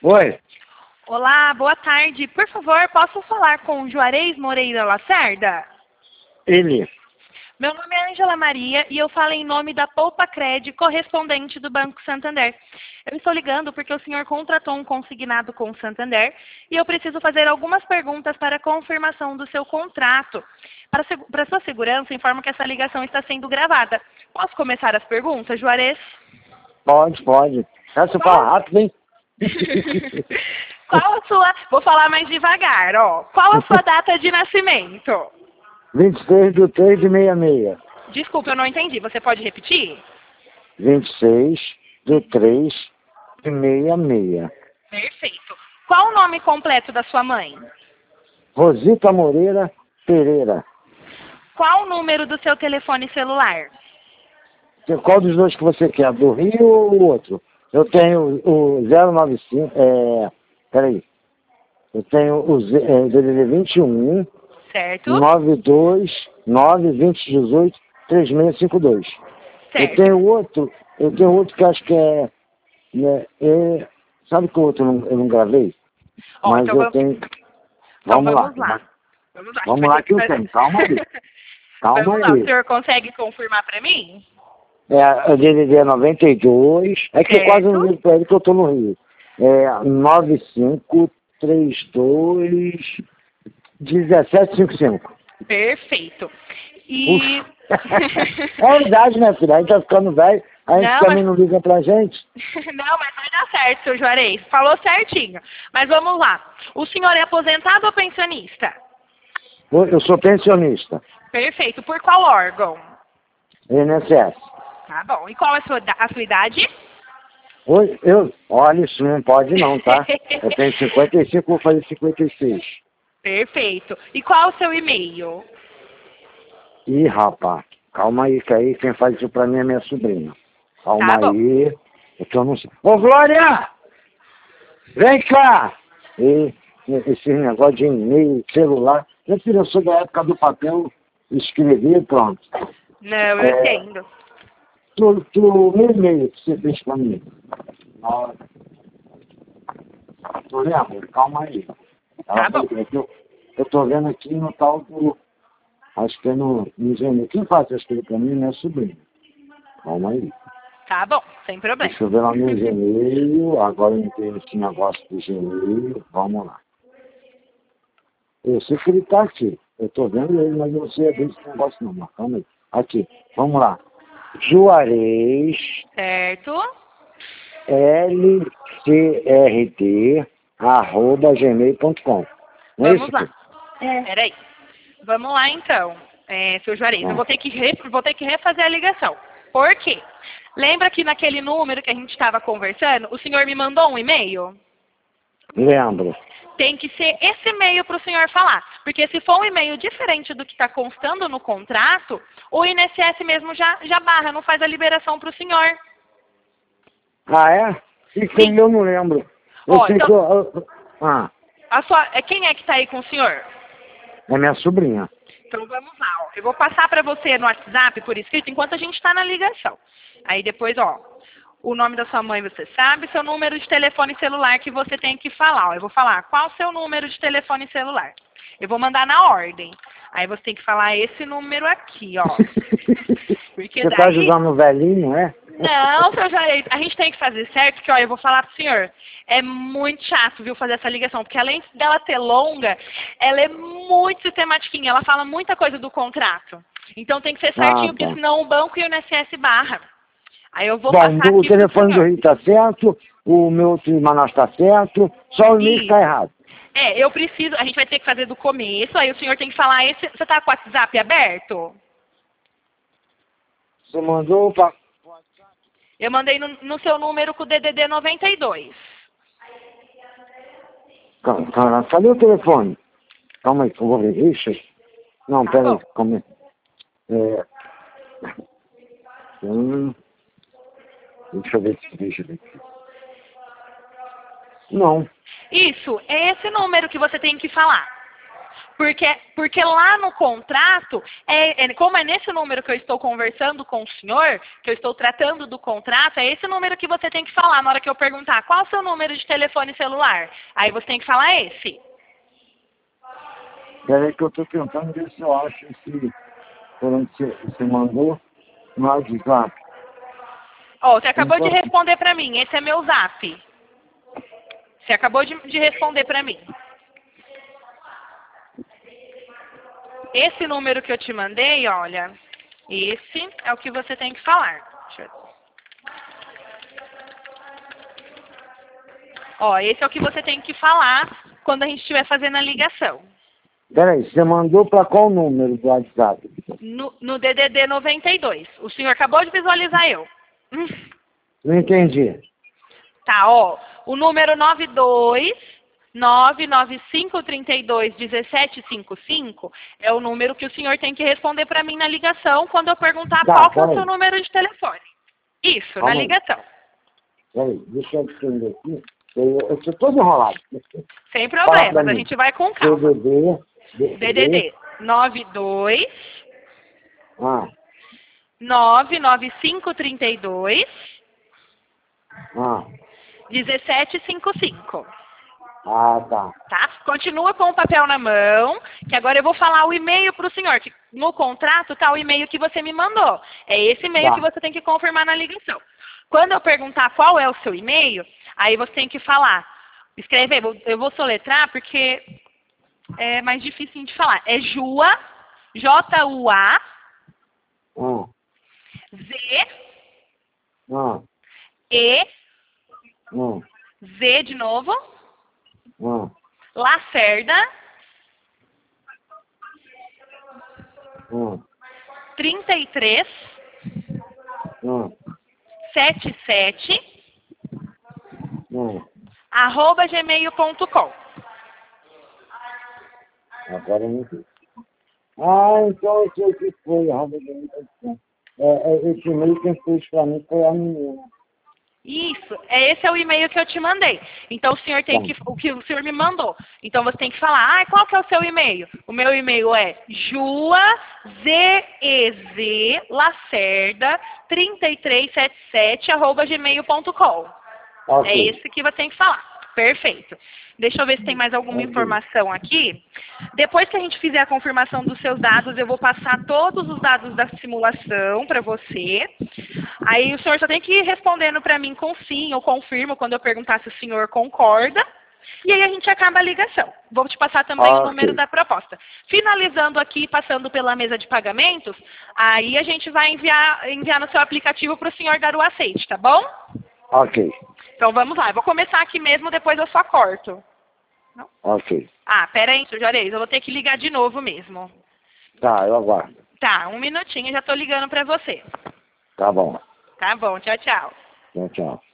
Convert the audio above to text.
Oi, Olá, boa tarde. Por favor, posso falar com o Juarez Moreira Lacerda? ele. Meu nome é Ângela Maria e eu falo em nome da Poupa Cred, correspondente do Banco Santander. Eu estou ligando porque o senhor contratou um consignado com o Santander e eu preciso fazer algumas perguntas para confirmação do seu contrato. Para sua segurança, informo que essa ligação está sendo gravada. Posso começar as perguntas, Juarez? Pode. Essa fala rápido, hein? Qual a sua... Vou falar mais devagar, ó. Qual a sua data de nascimento? 26 do 3 de 66. Desculpa, eu não entendi. Você pode repetir? 26 do 3 de 66. Perfeito. Qual o nome completo da sua mãe? Rosita Moreira Pereira. Qual o número do seu telefone celular? Qual dos dois que você quer? Do Rio ou o outro? Eu tenho o 095. Peraí. Eu tenho o DDD 21 Certo? 929 2018 3652. Certo. Eu tenho outro que acho que sabe que o outro eu não gravei? Ó, Mas então eu tenho. Então Vamos lá. Vamos lá que eu tenho. Calma aí. Calma Vamos lá. O aí. senhor consegue confirmar para mim? O DDD 92. É que eu quase não ligo pra ele que eu tô no Rio. 9532 1755. Perfeito. E... É a idade, né, filha? A gente tá ficando velho, a gente Não, também não liga pra gente. Não, mas vai dar certo, seu Juarez. Falou certinho. Mas vamos lá. O senhor é aposentado ou pensionista? Eu sou pensionista. Perfeito. Por qual órgão? INSS. Tá bom. E qual é a sua idade? Oi, olha, isso não pode não, tá? Eu tenho 55, vou fazer 56. Perfeito. E qual é o seu e-mail? Ih, rapaz, calma aí, que aí quem faz isso pra mim é minha sobrinha. Calma Tá bom. aí, eu tô no... Ô, Glória! Vem cá! Esse negócio de e-mail, celular, meu filho, eu sou da época do papel, escrevi e pronto. Não, eu entendo. Meu e-mail que você fez pra mim. Tu lembra? Calma aí. Tá bom. Eu tô vendo aqui no tal do... Acho que é no Gmail. Quem faz isso aqui pra mim é minha sobrinha. Calma aí. Tá bom, sem problema. Deixa eu ver lá no Gmail. Agora eu entrei nesse negócio do Gmail. Vamos lá. Eu sei que ele tá aqui. Eu tô vendo ele, mas eu não sei abrir esse negócio não. Mas calma aí. Aqui. Vamos lá. Juarez Certo? lcrd@gmail.com. Não é Vamos isso, lá. filho? Peraí. Vamos lá, então. Seu Juarez, eu vou ter que refazer a ligação. Por quê? Lembra que naquele número que a gente estava conversando, o senhor me mandou um e-mail? Lembro. Tem que ser esse e-mail para o senhor falar. Porque se for um e-mail diferente do que está constando no contrato, o INSS mesmo já barra, não faz a liberação para o senhor. Ah, é? Isso aí eu não lembro. Eu Ó, sei então, que quem é que está aí com o senhor? é minha sobrinha. Então vamos lá, ó. Eu vou passar para você no WhatsApp por escrito enquanto a gente está na ligação. Aí depois, ó, o nome da sua mãe você sabe, seu número de telefone celular que você tem que falar. Ó. Eu vou falar qual o seu número de telefone celular. Eu vou mandar na ordem. Aí você tem que falar esse número aqui, ó. Porque Você tá ajudando o velhinho, não é? Não, seu Jair, a gente tem que fazer certo, que ó, eu vou falar pro senhor, é muito chato, viu, fazer essa ligação, porque além dela ser longa, ela é muito sistematiquinha, ela fala muita coisa do contrato. Então tem que ser certinho, porque senão o banco e o INSS barra. Aí eu vou passar aqui o telefone do Rio tá certo, o meu outro irmão tá certo, só o e-mail tá errado. Eu preciso, a gente vai ter que fazer do começo, aí o senhor tem que falar, você tá com o WhatsApp aberto? Você mandou para... Eu mandei no seu número com o DDD 92. Cara, cadê o telefone? Calma aí, que eu vou ver. Ixi. Não, pera aí, calma aí. Deixa eu ver aqui. Não. Isso, é esse número que você tem que falar. Porque lá no contrato, como é nesse número que eu estou conversando com o senhor, que eu estou tratando do contrato, é esse número que você tem que falar na hora que eu perguntar qual é o seu número de telefone celular. Aí você tem que falar esse. Peraí que eu estou tentando ver se eu acho por onde você mandou no WhatsApp. Ó, você acabou de responder para mim, esse é meu zap. Você acabou de responder para mim. Esse número que eu te mandei, olha, esse é o que você tem que falar. Deixa eu... Ó, esse é o que você tem que falar quando a gente estiver fazendo a ligação. Peraí, você mandou para qual número do WhatsApp? No DDD 92. O senhor acabou de visualizar eu. Não entendi. Tá, ó. O número 92995321755 é o número que o senhor tem que responder para mim na ligação quando eu perguntar qual que é o seu número de telefone. Isso, na ligação. Peraí, deixa eu entender aqui. Eu estou todo enrolado. Sem problemas, a gente vai com calma. DDD 92 99532 1755. Tá. Tá? Continua com o papel na mão, que agora eu vou falar o e-mail para o senhor, que no contrato tá o e-mail que você me mandou. É esse e-mail que você tem que confirmar na ligação. Quando eu perguntar qual é o seu e-mail, aí você tem que falar, escrever, eu vou soletrar porque é mais difícil de falar. É Jua, J-U-A, Z, E, Z de novo, Lacerda, 33, 77, @gmail.com. Agora eu não sei. Então eu sei o que foi. Esse e-mail quem fez para mim foi a menina. Isso, esse é o e-mail que eu te mandei. Então o senhor tem o que o senhor me mandou. Então você tem que falar, qual que é o seu e-mail? O meu e-mail é juazez.lacerda3377@gmail.com. É esse que você tem que falar. Perfeito. Deixa eu ver se tem mais alguma informação aqui. Depois que a gente fizer a confirmação dos seus dados, eu vou passar todos os dados da simulação para você. Aí o senhor só tem que ir respondendo para mim com sim ou confirmo quando eu perguntar se o senhor concorda. E aí a gente acaba a ligação. Vou te passar também o número da proposta. Finalizando aqui, passando pela mesa de pagamentos, aí a gente vai enviar no seu aplicativo para o senhor dar o aceite, tá bom? Ok. Então vamos lá, eu vou começar aqui mesmo, depois eu só corto. Não? Ok. Pera aí, Sr. Juarez, eu vou ter que ligar de novo mesmo. Tá, eu aguardo. Tá, um minutinho, já tô ligando pra você. Tá bom. Tá bom, tchau, tchau. Tchau, tchau.